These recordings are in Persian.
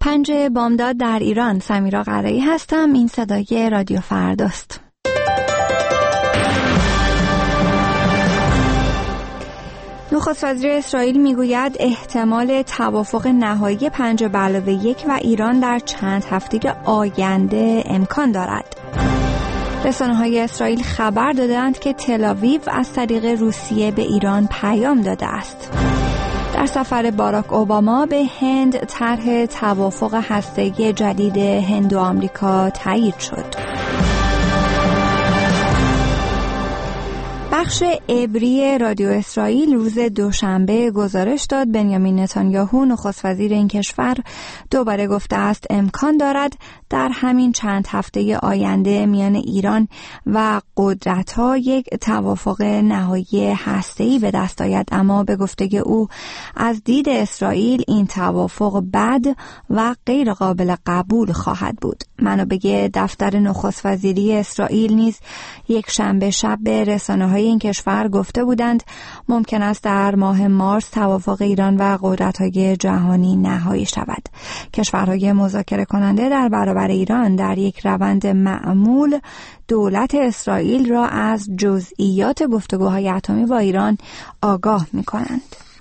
5 بامداد در ایران. سمیرا قرایی هستم. این صدای رادیو فرداست. نخست وزیر اسرائیل میگوید احتمال توافق نهایی 5+1 و ایران در چند هفته آینده امکان دارد. رسانه‌های اسرائیل خبر دادند که تل‌آویو از طریق روسیه به ایران پیام داده است. در سفر باراک اوباما به هند طرح توافق هسته‌ای جدید هند و آمریکا تایید شد. بخش عبری رادیو اسرائیل روز دوشنبه گزارش داد بنیامین نتانیاهو نخست وزیر این کشور دوباره گفته است امکان دارد در همین چند هفته آینده میان ایران و قدرت‌ها یک توافق نهایی هسته‌ای به دست آید، اما به گفته او از دید اسرائیل این توافق بد و غیر قابل قبول خواهد بود. منابع دفتر نخست وزیری اسرائیل نیز یک شنبه شب به رسانه‌های این کشور گفته بودند ممکن است در ماه مارس توافق ایران و قدرت‌های جهانی نهایی شود. کشورهای مذاکره کننده در برابر ایران در یک روند معمول دولت اسرائیل را از جزئیات گفتگوهای اتمی با ایران آگاه می‌کنند.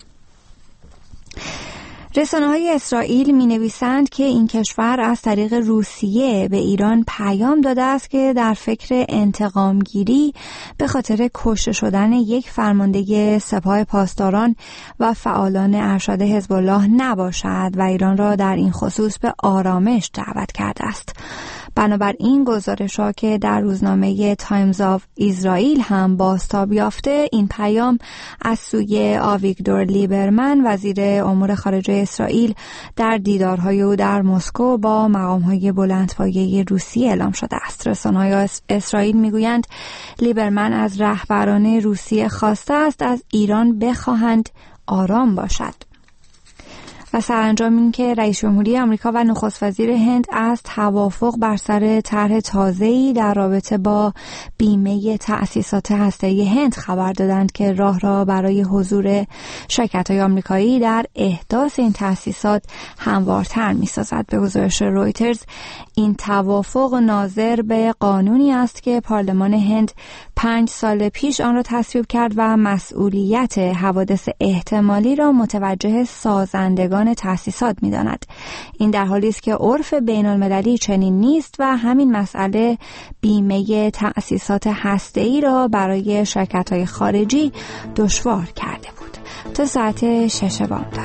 رسانه‌های اسرائیل می‌نویسند که این کشور از طریق روسیه به ایران پیام داده است که در فکر انتقامگیری به خاطر کشته شدن یک فرمانده سپاه پاسداران و فعالان ارشد حزب الله نباشد و ایران را در این خصوص به آرامش دعوت کرده است. بنابراین گزارش‌ها که در روزنامه تایمز آف اسرائیل هم بازتاب یافته، این پیام از سوی آویگدور لیبرمن وزیر امور خارجه اسرائیل در دیدارهای او در مسکو با مقام‌های بلندپایه روسیه اعلام شده است. رسانه‌های اسرائیل می‌گویند لیبرمن از رهبران روسیه خواسته است از ایران بخواهند آرام باشد. و سرانجام این که رئیس جمهوری آمریکا و نخست وزیر هند از توافق بر سر طرح تازه‌ای در رابطه با بیمه تأسیسات هسته‌ای هند خبر دادند که راه را برای حضور شرکت‌های آمریکایی در احداث این تأسیسات هموارتر می‌سازد. به گزارش رویترز این توافق ناظر به قانونی است که پارلمان هند 5 سال پیش آن را تصویب کرد و مسئولیت حوادث احتمالی را متوجه سازندگان تأسیسات می‌داند. این در حالی است که عرف بین‌المللی چنین نیست و همین مسئله بیمه تأسیسات هسته‌ای را برای شرکت‌های خارجی دشوار کرده بود. تا ساعت 6 بامداد.